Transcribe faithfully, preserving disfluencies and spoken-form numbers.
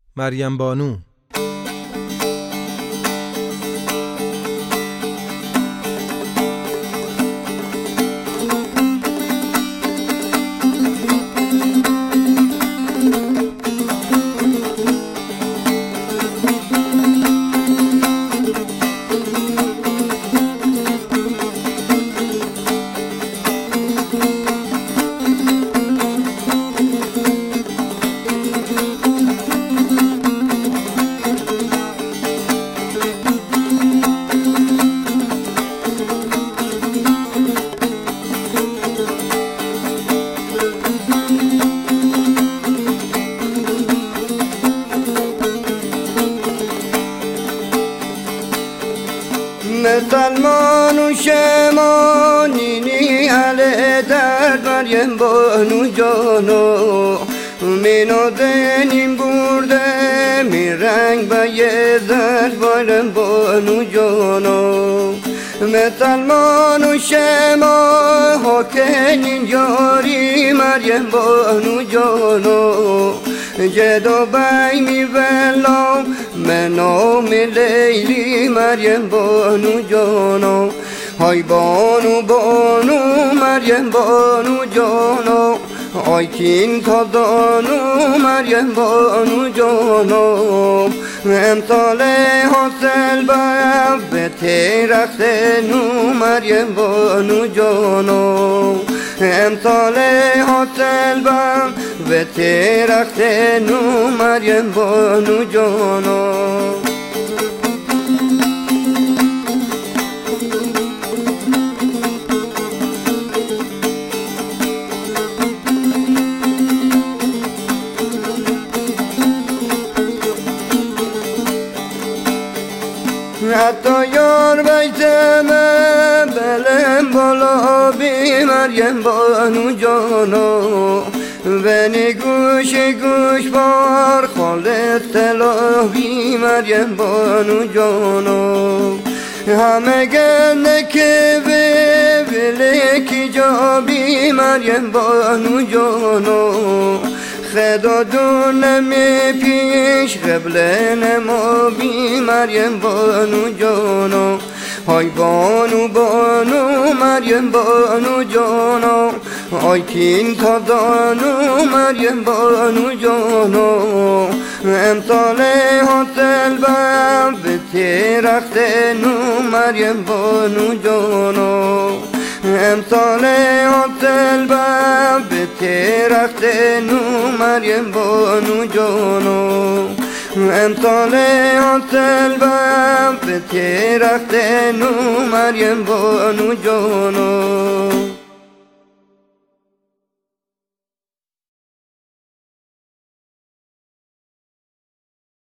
مریم بانو. سلمان و شمانینی علی در مریم بانو جانو منو دنیم برده می رنگ با یه زد مریم بانو جانو سلمان و شما حکنین یاری مریم بانو جانو جدو بای می بلام منو می لیلی مریم بانو جانو های بانو بانو مریم بانو جانو آی کین تا دانو مریم بانو جانو امثال حاصل باید به تیرخت نو مریم بانو جانو امثال حاصل باید به تیرخت نو مریم بانو جانو حتی یار بیتمه بلم بالا بی مریم بانو جانو بنی گوش گوش بار خالص تلا بی مریم بانو جانو همه گنده که به بلکی جا بی مریم بانو جانو خدا دونمی پیش قبل نما بی مریم بانو جانو های بانو بانو مریم بانو جانو آی کین تا دانو مریم بانو جانو امثال حاصل باید به تیرخت نو مریم بانو جانو امثال حاصل باید به تیرخت نو مریم بانو جانو امثال حاصل باید به تیرخت نو مریم بانو جانو